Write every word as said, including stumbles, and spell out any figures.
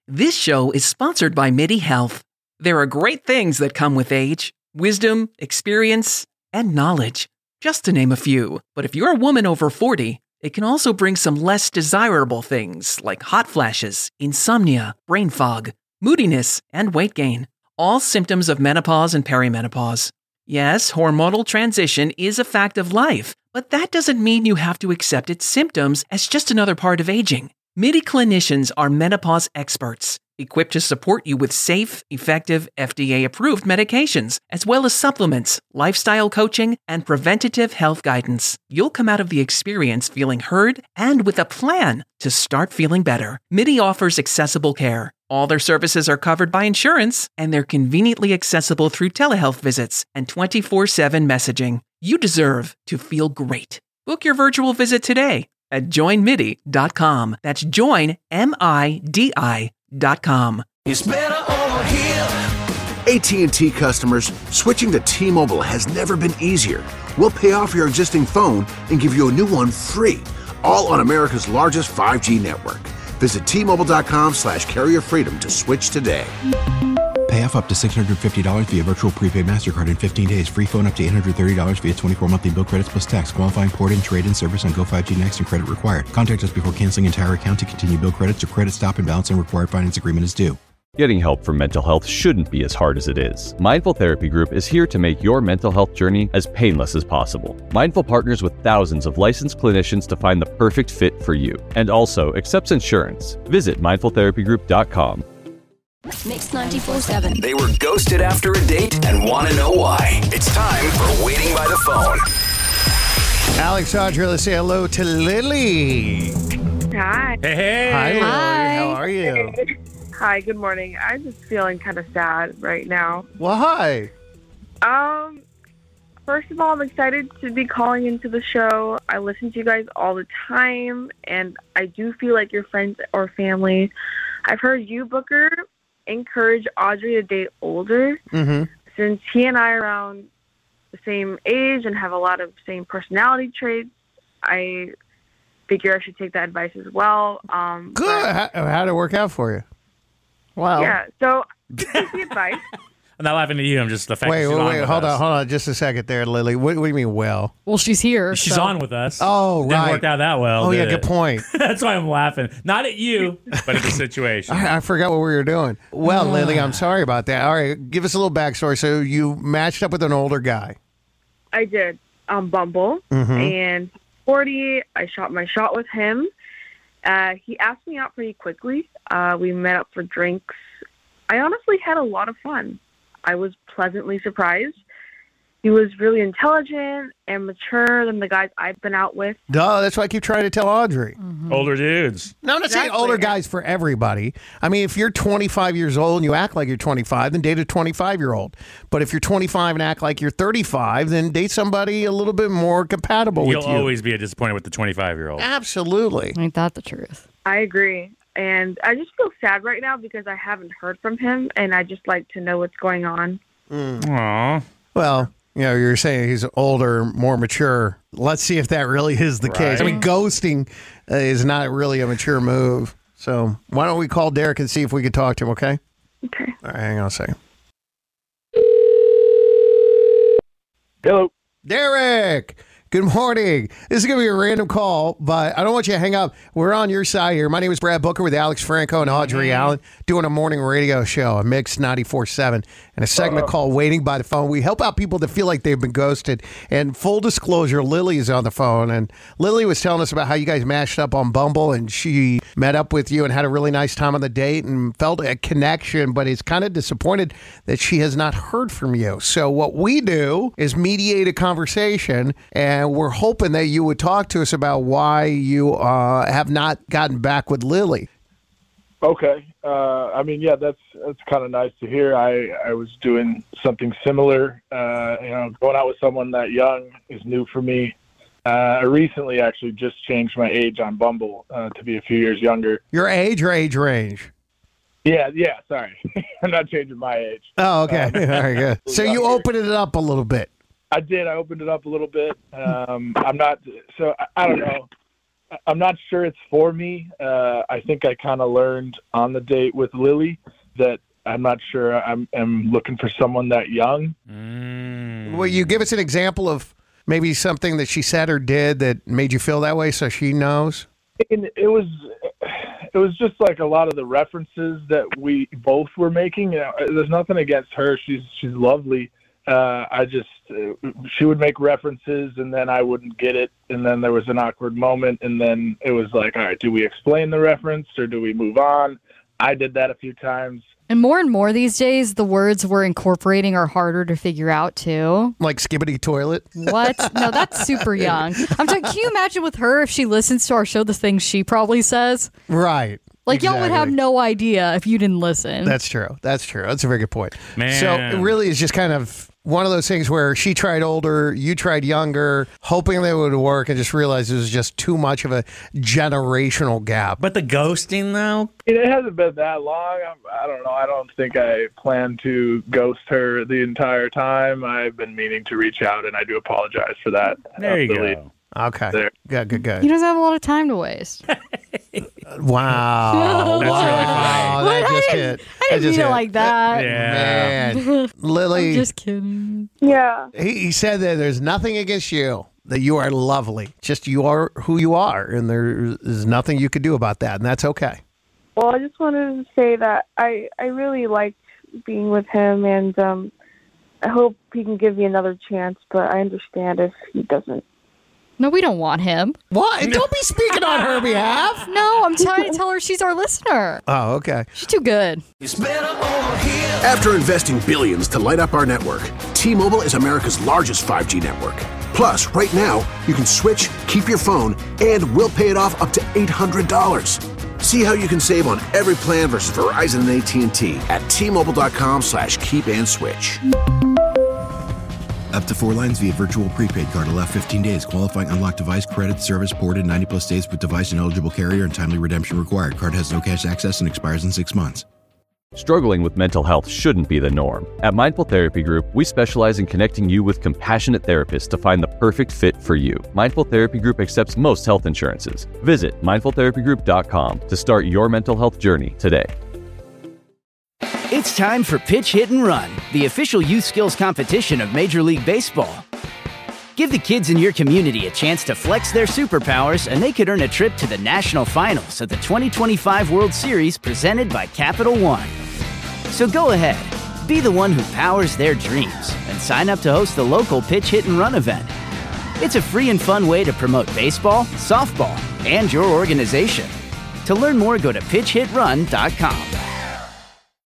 This show is sponsored by MIDI Health. There are great things that come with age: wisdom, experience, and knowledge, just to name a few. But if you're a woman over forty, it can also bring some less desirable things like hot flashes, insomnia, brain fog, moodiness, and weight gain. All symptoms of menopause and perimenopause. Yes, hormonal transition is a fact of life, but that doesn't mean you have to accept its symptoms as just another part of aging. MIDI clinicians are menopause experts, equipped to support you with safe, effective, F D A-approved medications, as well as supplements, lifestyle coaching, and preventative health guidance. You'll come out of the experience feeling heard and with a plan to start feeling better. MIDI offers accessible care. All their services are covered by insurance, and they're conveniently accessible through telehealth visits and twenty-four seven messaging. You deserve to feel great. Book your virtual visit today at join midi dot com. That's join, M I D I dot com. It's better over here. A T and T customers, switching to T-Mobile has never been easier. We'll pay off your existing phone and give you a new one free, all on America's largest five G network. Visit T-Mobile.com slash carrier freedom to switch today. Pay off up to six hundred fifty dollars via virtual prepaid MasterCard in fifteen days. Free phone up to eight hundred thirty dollars via twenty-four monthly bill credits plus tax. Qualifying port-in, trade-in service on Go five G Next and credit required. Contact us before canceling entire account to continue bill credits or credit stop and balance and required finance agreement is due. Getting help for mental health shouldn't be as hard as it is. Mindful Therapy Group is here to make your mental health journey as painless as possible. Mindful partners with thousands of licensed clinicians to find the perfect fit for you, and also accepts insurance. Visit mindful therapy group dot com. Mix ninety-four seven. They were ghosted after a date and want to know why. It's time for Waiting by the Phone. Alex, Audrey, let's say hello to Lily. Hi. Hey, hey. Hi, Lily. Hi. How are you? Hi, good morning. I'm just feeling kind of sad right now. Well, hi. Um, first of all, I'm excited to be calling into the show. I listen to you guys all the time, and I do feel like you're friends or family. I've heard you, Booker, encourage Audrey to date older. Mm-hmm. Since he and I are around the same age and have a lot of same personality traits, I figure I should take that advice as well. Um, Good. but- How, how'd it work out for you? Wow. Yeah, so take the advice. I'm not laughing at you. I'm just the fact Wait, that she's wait, on wait. with Hold us. on, hold on. Just a second there, Lily. What, what do you mean, well? Well, she's here. She's so. on with us. Oh, Didn't right. work out that well. Oh, did yeah, it? good point. That's why I'm laughing. Not at you, but at the situation. I, I forgot what we were doing. Well, Lily, I'm sorry about that. All right, give us a little backstory. So you matched up with an older guy. I did on Bumble, Mhm. and forty, I shot my shot with him. Uh, he asked me out pretty quickly. Uh, we met up for drinks. I honestly had a lot of fun. I was pleasantly surprised. He was really intelligent and mature than the guys I've been out with. Duh, that's what I keep trying to tell Audrey. Older dudes. No, I'm not saying Exactly. older guys for everybody. I mean, if you're twenty-five years old and you act like you're twenty-five, then date a twenty-five-year-old. But if you're twenty-five and act like you're thirty-five, then date somebody a little bit more compatible You'll with you. always be disappointed with the twenty-five-year-old. Absolutely. Ain't that the truth? I agree. And I just feel sad right now because I haven't heard from him, and I just like to know what's going on. Aw. Well, you know, you're saying he's older, more mature. Let's see if that really is the case. I mean, ghosting uh, is not really a mature move. So why don't we call Derek and see if we can talk to him, okay? Okay. All right, hang on a second. Hello. Derek, good morning. This is going to be a random call, but I don't want you to hang up. We're on your side here. My name is Brad Booker with Alex Franco and Audrey Allen doing a morning radio show, a Mix ninety-four seven, and a segment called Waiting by the Phone. We help out people that feel like they've been ghosted. And full disclosure, Lily is on the phone, and Lily was telling us about how you guys mashed up on Bumble, and she met up with you and had a really nice time on the date and felt a connection, but is kind of disappointed that she has not heard from you. So what we do is mediate a conversation, and we're hoping that you would talk to us about why you uh, have not gotten back with Lily. Okay. Uh, I mean, yeah, that's that's kind of nice to hear. I, I was doing something similar. Uh, you know, going out with someone that young is new for me. Uh, I recently actually just changed my age on Bumble uh, to be a few years younger. Your age or age range? Yeah, yeah, sorry. I'm not changing my age. Oh, okay. Um, Very good. So you opened it up a little bit. I did. I opened it up a little bit. Um, I'm not, so I, I don't know. I'm not sure it's for me. Uh, I think I kind of learned on the date with Lily that I'm not sure I'm, I'm looking for someone that young. Mm. Will you give us an example of maybe something that she said or did that made you feel that way so she knows? And it was it was just like a lot of the references that we both were making. You know, there's nothing against her. She's she's lovely. Uh, I just uh, she would make references and then I wouldn't get it, and then there was an awkward moment, and then it was like, all right, do we explain the reference or do we move on? I did that a few times. And more and more these days, the words we're incorporating are harder to figure out, too. Like skibbity toilet? What? No, that's super young. I'm talking, can you imagine with her if she listens to our show the things she probably says? Right. Like, exactly. y'all would have no idea if you didn't listen. That's true. That's true. That's a very good point. Man. So it really is just kind of one of those things where she tried older, you tried younger, hoping they would work, and just realized it was just too much of a generational gap. But the ghosting, though? It hasn't been that long. I'm, I don't know. I don't think I plan to ghost her the entire time. I've been meaning to reach out, and I do apologize for that. There you Really. go. Okay. There. Good, good, good. He doesn't have a lot of time to waste. Wow. That's wow. really funny. That I just didn't- hit. I That didn't just mean it hit. like that. Yeah. Man. Lily, I'm just kidding. Yeah. he, he said that there's nothing against you, that you are lovely. Just you are who you are, and there is nothing you could do about that, and that's okay. Well, I just wanted to say that I, I really liked being with him, and um, I hope he can give me another chance, but I understand if he doesn't. No, we don't want him. What? Don't be speaking on her behalf. No, I'm trying to tell her she's our listener. Oh, okay. She's too good. After investing billions to light up our network, T-Mobile is America's largest five G network. Plus, right now, you can switch, keep your phone, and we'll pay it off up to eight hundred dollars. See how you can save on every plan versus Verizon and A T and T at T-Mobile.com slash keep and switch. Up to four lines via virtual prepaid card. Allow fifteen days. Qualifying unlocked device credit service ported ninety plus days with device and eligible carrier and timely redemption required. Card has no cash access and expires in six months. Struggling with mental health shouldn't be the norm. At Mindful Therapy Group, we specialize in connecting you with compassionate therapists to find the perfect fit for you. Mindful Therapy Group accepts most health insurances. Visit mindful therapy group dot com to start your mental health journey today. It's time for Pitch, Hit, and Run, the official youth skills competition of Major League Baseball. Give the kids in your community a chance to flex their superpowers, and they could earn a trip to the national finals of the twenty twenty-five World Series presented by Capital One. So go ahead, be the one who powers their dreams, and sign up to host the local Pitch, Hit, and Run event. It's a free and fun way to promote baseball, softball, and your organization. To learn more, go to pitch hit run dot com.